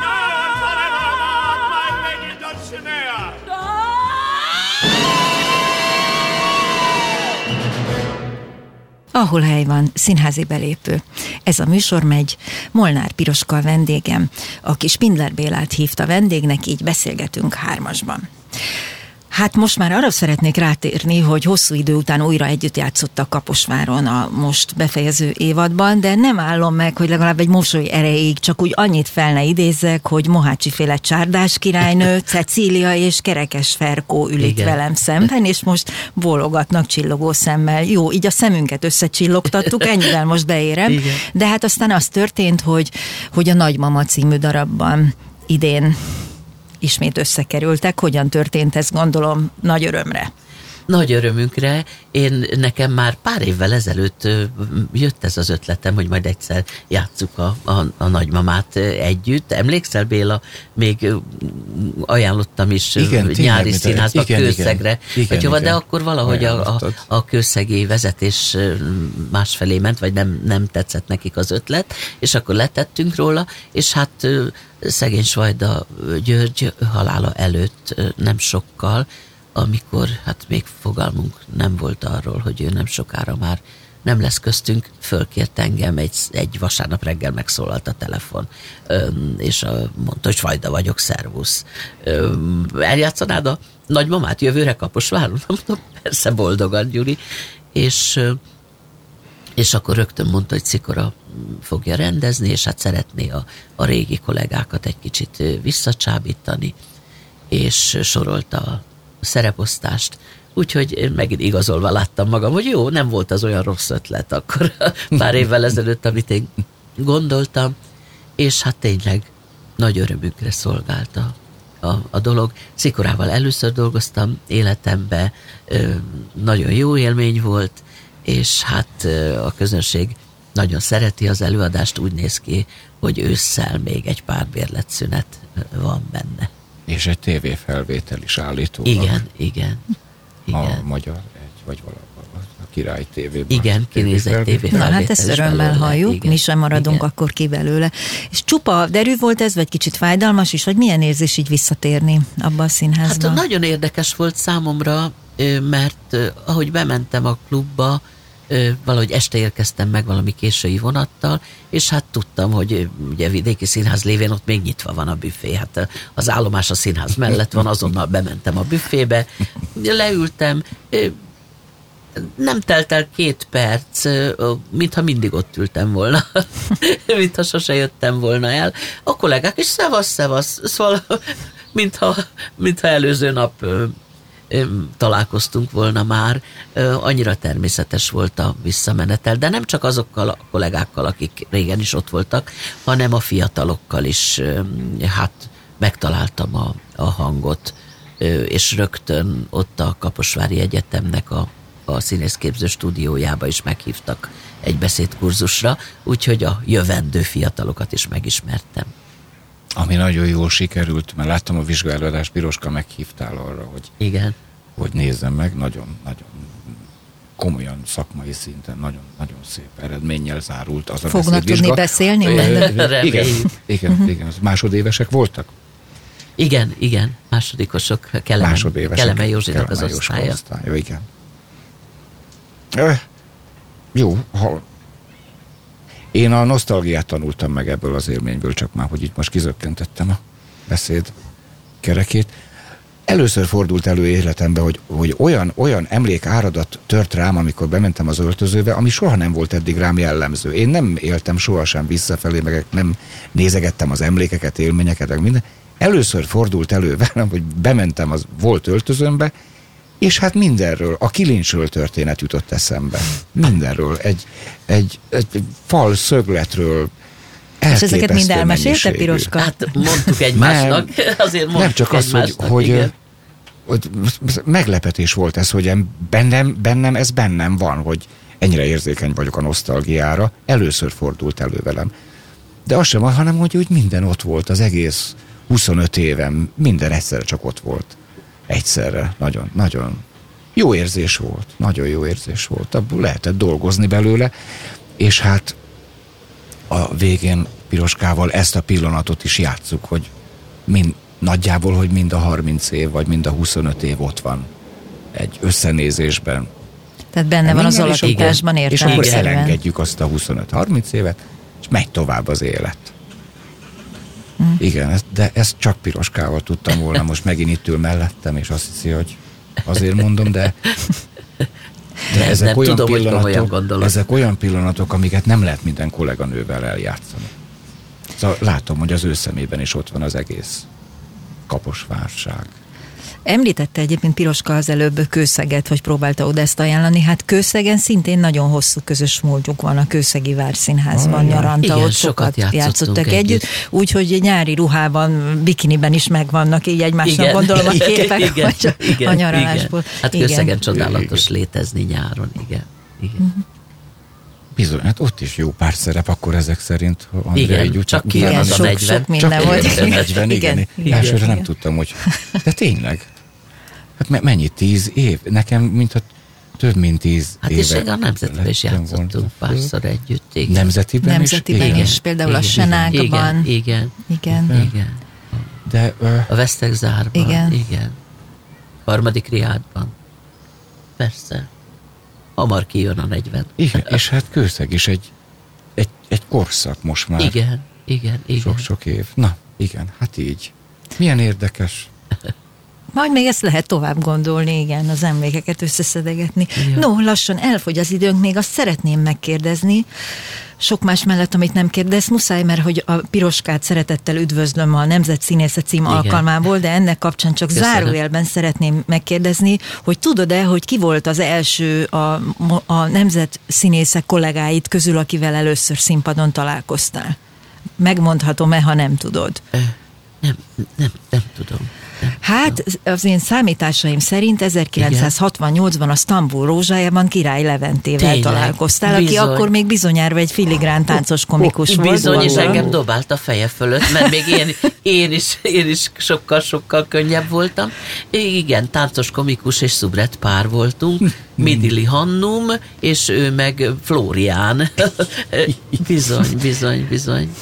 No, forever not, my lady Dulcinea. No! Ahol hely van, színházi belépő. Ez a műsor megy, Molnár Piroska a vendégem, aki Spindler Bélát hívta vendégnek, így beszélgetünk hármasban. Hát most már arra szeretnék rátérni, hogy hosszú idő után újra együtt játszottak Kaposváron a most befejező évadban, de nem állom meg, hogy legalább egy mosoly erejéig csak úgy annyit fel ne idézzek, hogy Mohácsi-féle Csárdás királynő, Cecília és Kerekes Ferkó ül itt velem szemben, és most bólogatnak csillogó szemmel. Jó, így a szemünket összecsillogtattuk, ennyivel most beérem, igen. De hát aztán az történt, hogy, hogy a Nagymama című darabban idén ismét összekerültek. Hogyan történt ez, gondolom, nagy örömre? Nagy örömünkre. Én nekem már pár évvel ezelőtt jött ez az ötletem, hogy majd egyszer játsszuk a, a, a Nagymamát együtt. Emlékszel, Béla? Még ajánlottam is igen, nyári tényleg, színházba, igen, Kőszegre. Igen, igen, igen. De akkor valahogy a, a, a kőszegi vezetés másfelé ment, vagy nem, nem tetszett nekik az ötlet, és akkor letettünk róla, és hát szegény Svajda György halála előtt nem sokkal, amikor hát még fogalmunk nem volt arról, hogy ő nem sokára már nem lesz köztünk, fölkért engem, egy, egy vasárnap reggel megszólalt a telefon, Öm, és a, mondta, hogy Svajda vagyok, szervusz. Öm, eljátszanád a Nagymamát jövőre Kaposváron? Mondtam, persze, boldogan, Gyuri. És, és akkor rögtön mondta, hogy Cikora fogja rendezni, és hát szeretné a, a régi kollégákat egy kicsit visszacsábítani, és sorolta a szereposztást. Úgyhogy megint igazolva láttam magam, hogy jó, nem volt az olyan rossz ötlet akkor pár évvel ezelőtt, amit én gondoltam, és hát tényleg nagy örömünkre szolgált a, a, a dolog. Cikorával először dolgoztam életemben, nagyon jó élmény volt, és hát a közönség nagyon szereti az előadást, úgy néz ki, hogy ősszel még egy pár bérletszünet van benne. És egy tévéfelvétel is állítólag. Igen, igen. igen. A magyar egy, vagy valahol a Király tévében. Igen, kinéz egy tévéfelvétel. Na hát ezt örömmel halljuk, igen, mi sem maradunk igen. akkor ki belőle. És csupa derű volt ez, vagy kicsit fájdalmas is, vagy milyen érzés így visszatérni abba a színházba? Hát nagyon érdekes volt számomra, mert ahogy bementem a klubba, valahogy este érkeztem meg valami késői vonattal, és hát tudtam, hogy ugye Vidéki Színház lévén ott még nyitva van a büfé. Hát az állomás a színház mellett van, azonnal bementem a büfébe, leültem, nem telt el két perc, mintha mindig ott ültem volna, mintha sose jöttem volna el. A kollégák is szevasz, szevasz, szóval mintha, mintha előző nap találkoztunk volna már, annyira természetes volt a visszamenetel, de nem csak azokkal a kollégákkal, akik régen is ott voltak, hanem a fiatalokkal is, hát megtaláltam a, a hangot, és rögtön ott a Kaposvári Egyetemnek a, a színészképző stúdiójába is meghívtak egy beszédkurzusra, úgyhogy a jövendő fiatalokat is megismertem. Ami nagyon jól sikerült, mert láttam a vizsgálódást, Piroska, meghívtál arra, hogy, igen. hogy nézzem meg, nagyon, nagyon komolyan szakmai szinten, nagyon, nagyon szép eredménnyel zárult az a Fognak tudni beszélni? igen, igen, igen, az másodévesek voltak? Igen, igen, másodikosok, Kelemen, Kelemen Józsinak az osztálya. osztálya. Igen. E, jó, ha én a nosztalgiát tanultam meg ebből az élményből, csak már, hogy itt most kizökkentettem a beszéd kerekét. Először fordult elő életemben, hogy, hogy olyan, olyan emlékáradat tört rám, amikor bementem az öltözőbe, ami soha nem volt eddig rám jellemző. Én nem éltem sohasem visszafelé, meg nem nézegettem az emlékeket, élményeket, meg minden. Először fordult elő velem, hogy bementem az volt öltözőmbe, és hát mindenről, a kilincsről történet jutott eszembe. Mindenről, egy, egy, egy fal szögletről. És ezeket mind elmesélte, Piroska? Hát mondtuk egymásnak, nem, azért mondtuk nem csak az, hogy, hogy, hogy meglepetés volt ez, hogy bennem, bennem ez bennem van, hogy ennyire érzékeny vagyok a nosztalgiára. Először fordult elő velem. De az sem van, hanem hogy, hogy minden ott volt, az egész huszonöt évem, minden egyszerre csak ott volt. Egyszerre. Nagyon, nagyon jó érzés volt. Nagyon jó érzés volt. Abból lehetett dolgozni belőle, és hát a végén Piroskával ezt a pillanatot is játsszuk, hogy mind, nagyjából, hogy mind a harminc év, vagy mind a huszonöt év ott van egy összenézésben. Tehát benne van az alakításban értelemszerűen. És akkor elengedjük azt a huszonöt-harminc évet, és megy tovább az élet. Hmm. Igen, de ezt csak Piroskával tudtam volna, most megint itt ül mellettem, és azt hiszi, hogy azért mondom, de, de ezek, nem olyan tudom, pillanatok, ezek olyan pillanatok, amiket nem lehet minden kolléganővel eljátszani. Szóval látom, hogy az ő szemében is ott van az egész Kaposvárság. Említette egyébként Piroska az előbb Kőszeget, hogy próbálta oda ezt ajánlani. Hát Kőszegen szintén nagyon hosszú közös múltjuk van, a Kőszegi Várszínházban ah, nyaranta, igen, ott sokat játszottak együtt. együtt. Úgyhogy nyári ruhában, bikiniben is megvannak így egymásnak, igen, gondolom a képek, igen, vagy a, igen, a nyaralásból. Igen. Hát Kőszegen igen. csodálatos igen. létezni nyáron, igen. igen. Uh-huh. Bizony, hát ott is jó pár szerep, akkor ezek szerint. Igen, így, csak ki igen, sok, negyven. Sok minden csak volt. Csak negyven, igen. igen. igen. Elsőre igen. nem tudtam, hogy... De tényleg. Hát mennyi? Tíz év? Nekem, mintha több mint tíz hát éve. Hát és a Nemzetiben is játszottunk párszor együtt. Igen. Nemzetiben, Nemzetiben is? is, például igen. a Senákban. Igen, igen. Igen. igen. igen. De, uh, a Vesztegzárban. Igen. igen. Harmadik Riádban. Persze. Hamar kijön a negyven. Igen, és hát Kőszeg is egy, egy, egy korszak most már. Igen, igen, igen. Sok-sok év. Na, igen, hát így. Milyen érdekes. Majd még ezt lehet tovább gondolni, igen, az emlékeket összeszedegetni. Ja. No, lassan elfogy az időnk, még azt szeretném megkérdezni, sok más mellett, amit nem kérdez, muszáj, mert hogy a Piroskát szeretettel üdvözlöm a Nemzet Színésze cím igen. alkalmából, de ennek kapcsán csak Köszönöm. zárójelben szeretném megkérdezni, hogy tudod-e, hogy ki volt az első a, a Nemzet Színésze kollégáid közül, akivel először színpadon találkoztál? Megmondhatom-e, ha nem tudod? Nem, nem, nem tudom. Hát az én számításaim szerint ezerkilencszázhatvannyolcban a Sztambul Rózsájában Király Leventével Tényleg, találkoztál, bizony. Aki akkor még bizonyára egy filigrán táncos komikus volt. Bizony, és engem dobált a feje fölött, mert még én, én is, én is sokkal-sokkal könnyebb voltam. Igen, táncos komikus és szubret pár voltunk, Midili Hannum, és ő meg Flórián. Bizony, bizony, bizony.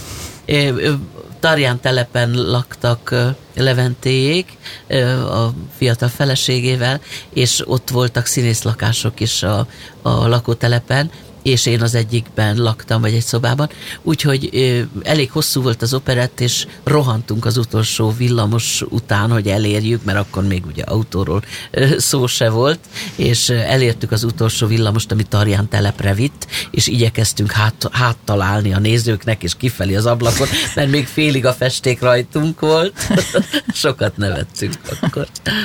Tarján telepen laktak Leventéjék a fiatal feleségével, és ott voltak színészlakások is a, a lakótelepen, és én az egyikben laktam, vagy egy szobában, úgyhogy elég hosszú volt az operett, és rohantunk az utolsó villamos után, hogy elérjük, mert akkor még ugye autóról szó se volt, és elértük az utolsó villamost, ami Tarján telepre vitt, és igyekeztünk hát, háttal állni a nézőknek, és kifelé az ablakon, mert még félig a festék rajtunk volt. Sokat nevettünk akkor.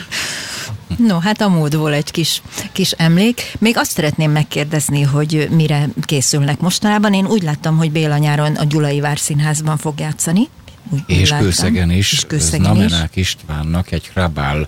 No, hát a módból egy kis, kis emlék. Még azt szeretném megkérdezni, hogy mire készülnek mostanában. Én úgy láttam, hogy Béla nyáron a Gyulai Várszínházban fog játszani. Úgy, és úgy Kőszegen is. És Kőszegen Znamenák is. Istvánnak egy Hrabál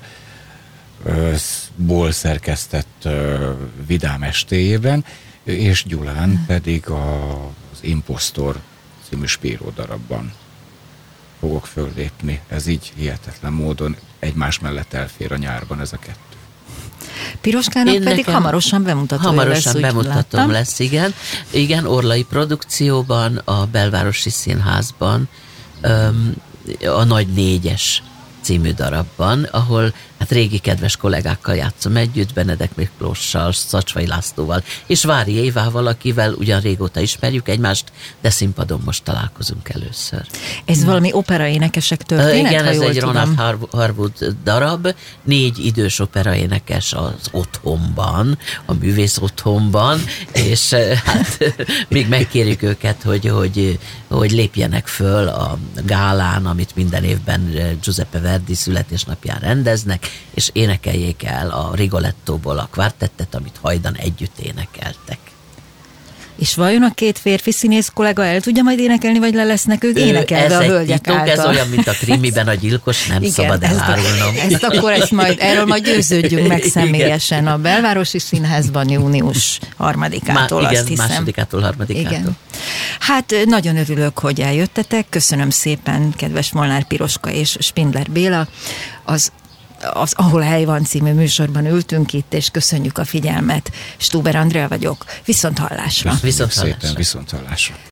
ból szerkesztett uh, vidám estéjében, és Gyulán hmm. pedig a, az Impostor című Spiró darabban fogok föllépni. Ez így hihetetlen módon egymás mellett elfér a nyárban ez a kettő. Piroskának Én pedig hamarosan bemutatója hamarosan lesz, bemutatom lesz, igen. Igen, Orlai produkcióban, a Belvárosi Színházban, a Nagy Négyes című darabban, ahol hát régi kedves kollégákkal játszom együtt, Benedek Miklóssal, Szacsvai Lászlóval, és Vári Évával, akivel ugyan régóta ismerjük egymást, de színpadon most találkozunk először. Ez hmm. valami operaénekesek történet, uh, igen, ha ez jól egy tudom. Ronald Harwood darab, négy idős operaénekes az otthonban, a művész otthonban, és hát még megkérjük őket, hogy, hogy, hogy lépjenek föl a gálán, amit minden évben Giuseppe Verdi születésnapján rendeznek, és énekeljék el a Rigolettóból a kvártettet, amit hajdan együtt énekeltek. És vajon a két férfi színész kollega el tudja majd énekelni, vagy le lesznek ők énekelve a hölgyek titok, által? Ez olyan, mint a krimiben a gyilkos, nem igen, szabad elárulnom. Ezt, ezt akkor ezt majd, erről majd győződjünk meg személyesen igen. a Belvárosi Színházban június harmadikától, Má, igen, azt hiszem. másodikától, harmadikától. Igen. Hát nagyon örülök, hogy eljöttetek. Köszönöm szépen, kedves Molnár Piroska és Spindler Béla. Az az Ahol hely van című műsorban ültünk itt, és köszönjük a figyelmet. Stuber Andrea vagyok. Viszont hallásra. Viszont hallásra. Szépen, viszont hallásra.